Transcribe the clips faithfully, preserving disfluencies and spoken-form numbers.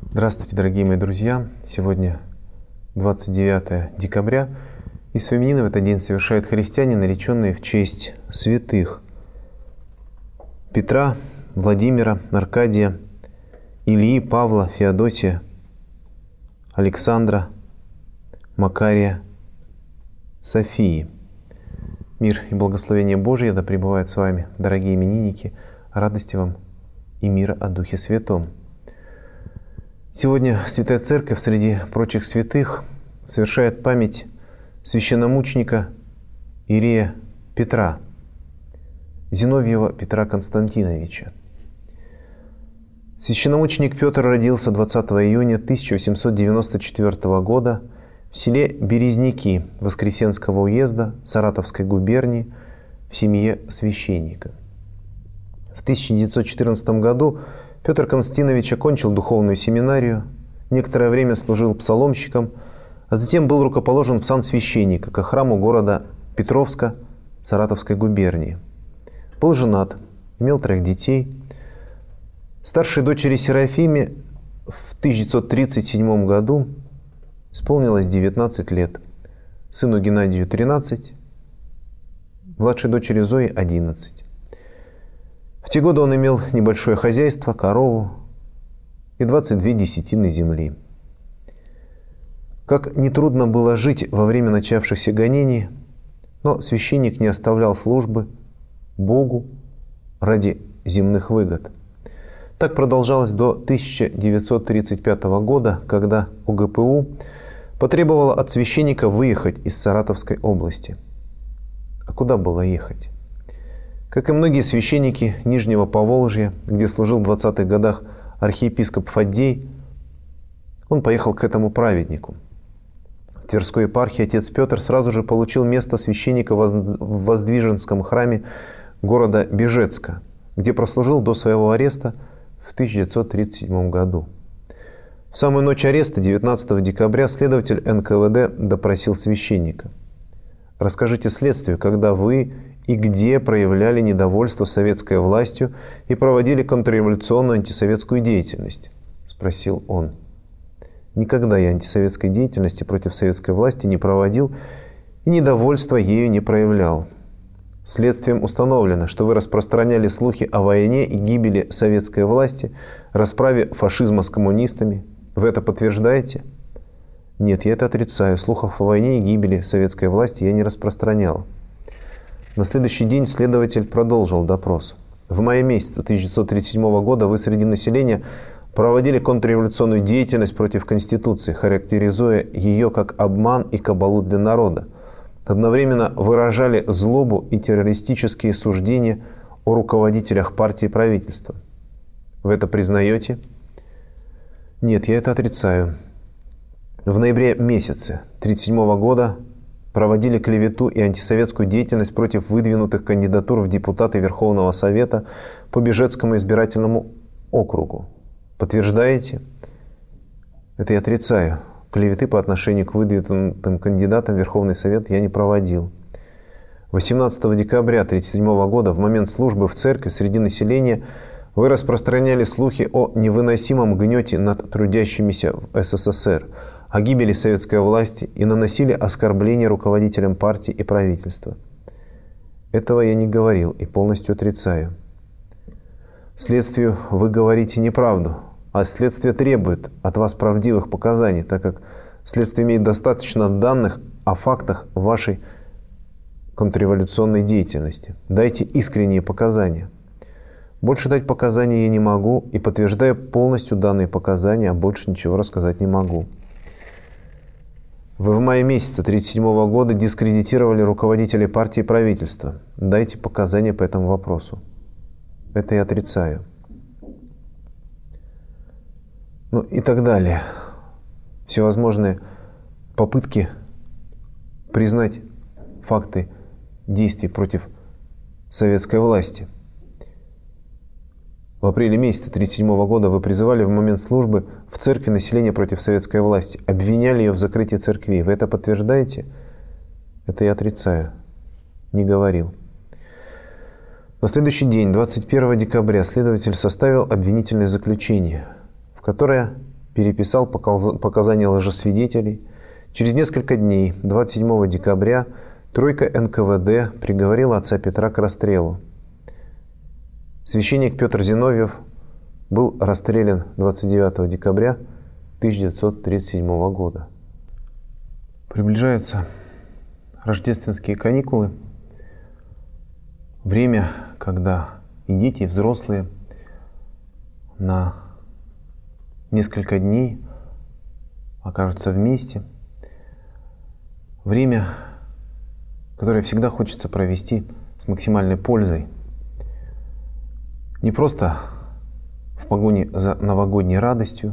Здравствуйте, дорогие мои друзья! Сегодня двадцать девятое декабря, и свой именины в этот день совершают христиане, нареченные в честь святых Петра, Владимира, Аркадия, Ильи, Павла, Феодосия, Александра, Макария, Софии. Мир и благословение Божие да пребывает с вами, дорогие именинники, радости вам и мира о Духе Святом. Сегодня Святая Церковь среди прочих святых совершает память священномученика Иерея Петра, Зиновьева Петра Константиновича. Священномученик Петр родился двадцатого июня тысяча восемьсот девяносто четвёртого года в селе Березники Воскресенского уезда Саратовской губернии в семье священника. В тысяча девятьсот четырнадцатом году Петр Константинович окончил духовную семинарию, некоторое время служил псаломщиком, а затем был рукоположен в сан священника ко храму города Петровска Саратовской губернии. Был женат, имел троих детей. Старшей дочери Серафиме в тысяча девятьсот тридцать седьмом году исполнилось девятнадцать лет, сыну Геннадию тринадцать, младшей дочери Зои одиннадцать. В те годы он имел небольшое хозяйство, корову и двадцать две десятины земли. Как нетрудно было жить во время начавшихся гонений, но священник не оставлял службы Богу ради земных выгод. Так продолжалось до тысяча девятьсот тридцать пятого года, когда ОГПУ потребовала от священника выехать из Саратовской области. А куда было ехать? Как и многие священники Нижнего Поволжья, где служил в двадцатых годах архиепископ Фаддей, он поехал к этому праведнику. В Тверской епархии отец Петр сразу же получил место священника в Воздвиженском храме города Бежецка, где прослужил до своего ареста в тысяча девятьсот тридцать седьмом году. В самую ночь ареста, девятнадцатого декабря, следователь эн ка вэ дэ допросил священника. «Расскажите следствию, когда вы и где проявляли недовольство советской властью и проводили контрреволюционную антисоветскую деятельность?» – спросил он. «Никогда я антисоветской деятельности против советской власти не проводил и недовольства ею не проявлял. Следствием установлено, что вы распространяли слухи о войне и гибели советской власти, расправе фашизма с коммунистами. Вы это подтверждаете?» «Нет, я это отрицаю. Слухов о войне и гибели советской власти я не распространял». На следующий день следователь продолжил допрос. «В мае месяце тысяча девятьсот тридцать седьмого года вы среди населения проводили контрреволюционную деятельность против Конституции, характеризуя ее как обман и кабалу для народа. Одновременно выражали злобу и террористические суждения о руководителях партии и правительства. Вы это признаете?» «Нет, я это отрицаю. В ноябре месяце тысяча девятьсот тридцать седьмого года проводили клевету и антисоветскую деятельность против выдвинутых кандидатур в депутаты Верховного Совета по Бежецкому избирательному округу. Подтверждаете?» «Это я отрицаю. Клеветы по отношению к выдвинутым кандидатам в Верховный Совет я не проводил. восемнадцатого декабря тысяча девятьсот тридцать седьмого года в момент службы в церкви среди населения вы распространяли слухи о невыносимом гнете над трудящимися в эс эс эс эр, о гибели советской власти и наносили оскорбления руководителям партии и правительства. Этого я не говорил и полностью отрицаю. Следствию вы говорите неправду, а следствие требует от вас правдивых показаний, так как следствие имеет достаточно данных о фактах вашей контрреволюционной деятельности. Дайте искренние показания». «Больше дать показания я не могу и подтверждаю полностью данные показания, а больше ничего рассказать не могу». «Вы в мае месяце тысяча девятьсот тридцать седьмого года дискредитировали руководителей партии и правительства. Дайте показания по этому вопросу». «Это я отрицаю». Ну и так далее. Всевозможные попытки признать факты действий против советской власти. В апреле месяце тысяча девятьсот тридцать седьмого года вы призывали в момент службы в церкви население против советской власти, обвиняли ее в закрытии церквей. Вы это подтверждаете? Это я отрицаю. Не говорил. На следующий день, двадцать первого декабря, следователь составил обвинительное заключение, в которое переписал показания лжесвидетелей. Через несколько дней, двадцать седьмого декабря, тройка эн ка вэ дэ приговорила отца Петра к расстрелу. Священник Петр Зиновьев был расстрелян двадцать девятого декабря тысяча девятьсот тридцать седьмого года. Приближаются рождественские каникулы. Время, когда и дети, и взрослые на несколько дней окажутся вместе. Время, которое всегда хочется провести с максимальной пользой. Не просто в погоне за новогодней радостью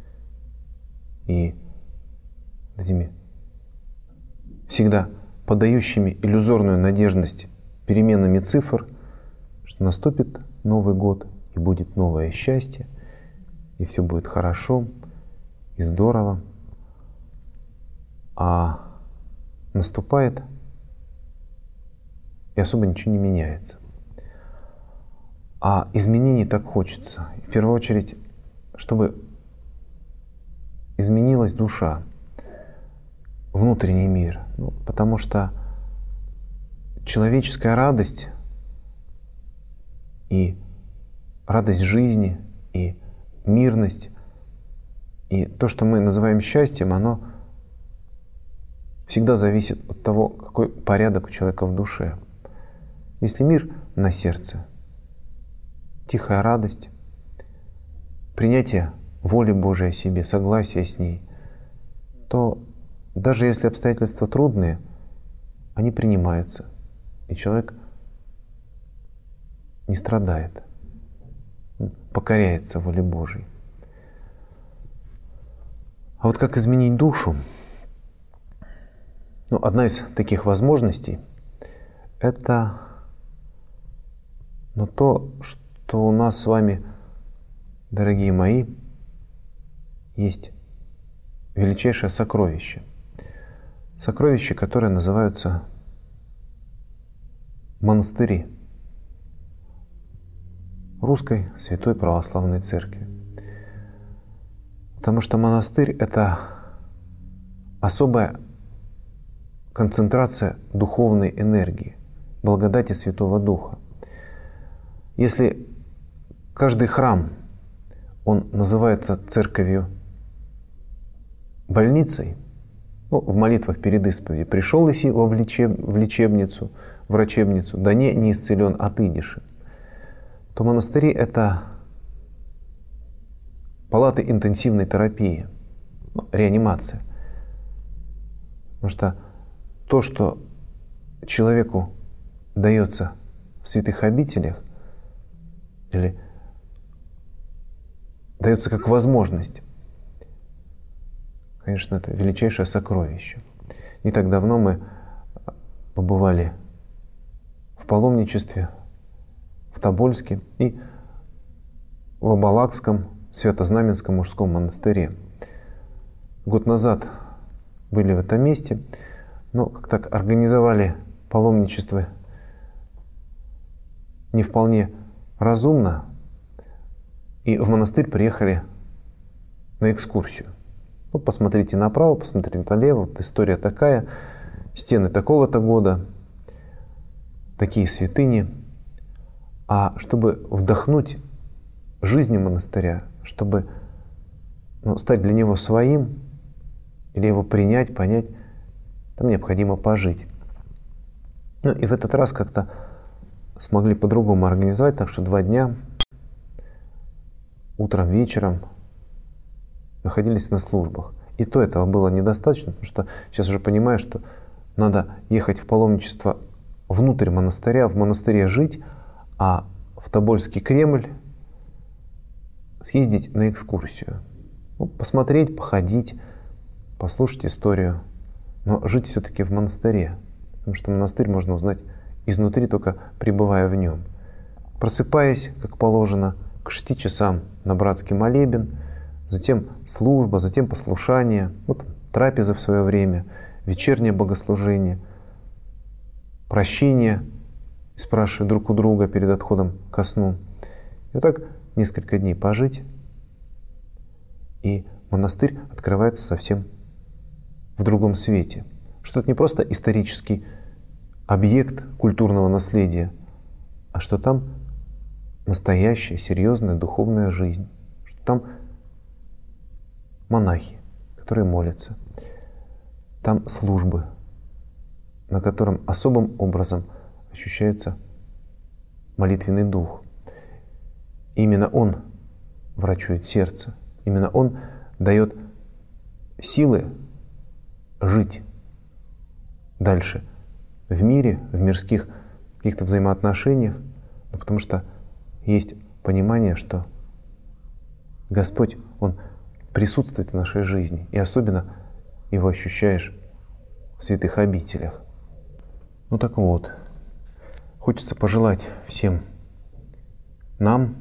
и этими всегда подающими иллюзорную надежность переменами цифр, что наступит Новый год и будет новое счастье, и все будет хорошо и здорово. А наступает, и особо ничего не меняется. А изменений так хочется. В первую очередь, чтобы изменилась душа, внутренний мир. Ну, потому что человеческая радость и радость жизни, и мирность, и то, что мы называем счастьем, оно всегда зависит от того, какой порядок у человека в душе. Если мир на сердце, тихая радость, принятие воли Божией о себе, согласие с ней, то даже если обстоятельства трудные, они принимаются, и человек не страдает, покоряется воле Божией. А вот как изменить душу? Ну, одна из таких возможностей – это ну, то, что у нас с вами, дорогие мои, есть величайшее сокровище. Сокровища, которые называются монастыри Русской Святой Православной Церкви. Потому что монастырь – это особая концентрация духовной энергии, благодати Святого Духа. Если каждый храм, он называется церковью больницей, ну, в молитвах перед исповедью, пришел Иси в, лечеб, в лечебницу, врачебницу, да не, не исцелен, отыдеши, то монастыри – это палаты интенсивной терапии, ну, реанимация. Потому что то, что человеку дается в святых обителях, или дается как возможность, конечно, это величайшее сокровище. Не так давно мы побывали в паломничестве в Тобольске и в Абалакском Свято-Знаменском мужском монастыре. Год назад были в этом месте, но как так организовали паломничество не вполне разумно, и в монастырь приехали на экскурсию. Ну, посмотрите направо, посмотрите налево, вот история такая, стены такого-то года, такие святыни. А чтобы вдохнуть жизнь монастыря, чтобы ну, стать для него своим, или его принять, понять, там необходимо пожить. Ну и в этот раз как-то смогли по-другому организовать, так что два дня, утром, вечером, находились на службах. И то этого было недостаточно, потому что сейчас уже понимаю, что надо ехать в паломничество внутрь монастыря, в монастыре жить, а в Тобольский Кремль съездить на экскурсию. Ну, посмотреть, походить, послушать историю. Но жить все-таки в монастыре, потому что монастырь можно узнать изнутри, только пребывая в нем. Просыпаясь, как положено, к шести часам на братский молебен, затем служба, затем послушание, вот трапеза в свое время, вечернее богослужение, прощение, спрашивая друг у друга перед отходом ко сну. И вот так несколько дней пожить и монастырь открывается совсем в другом свете. Что это не просто исторический объект культурного наследия, а что там настоящая, серьезная духовная жизнь, что там монахи, которые молятся, там службы, на котором особым образом ощущается молитвенный дух. И именно он врачует сердце, именно он дает силы жить дальше в мире, в мирских каких-то взаимоотношениях, ну, потому что есть понимание, что Господь, Он присутствует в нашей жизни, и особенно Его ощущаешь в святых обителях. Ну так вот, хочется пожелать всем нам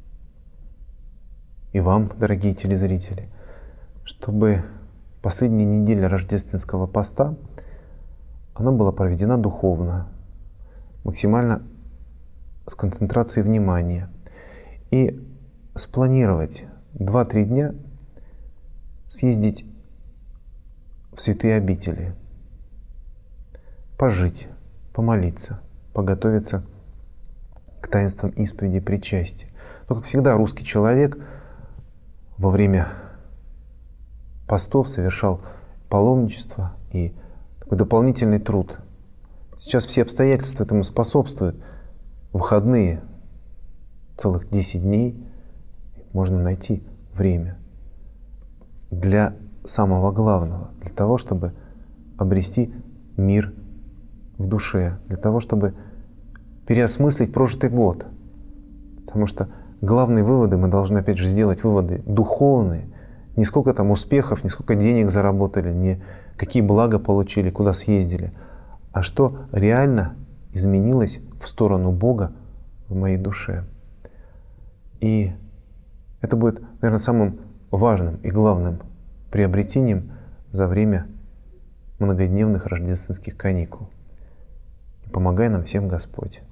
и вам, дорогие телезрители, чтобы последняя неделя рождественского поста, она была проведена духовно, максимально с концентрацией внимания. И спланировать два-три дня съездить в святые обители, пожить, помолиться, поготовиться к таинствам исповеди, причастия. Но, как всегда, русский человек во время постов совершал паломничество и такой дополнительный труд. Сейчас все обстоятельства этому способствуют. Выходные, целых десять дней, можно найти время для самого главного, для того, чтобы обрести мир в душе, для того, чтобы переосмыслить прожитый год. Потому что главные выводы мы должны, опять же, сделать выводы духовные. Не сколько там успехов, не сколько денег заработали, не какие блага получили, куда съездили, а что реально изменилось в сторону Бога в моей душе. И это будет, наверное, самым важным и главным приобретением за время многодневных рождественских каникул. И помогай нам всем Господь.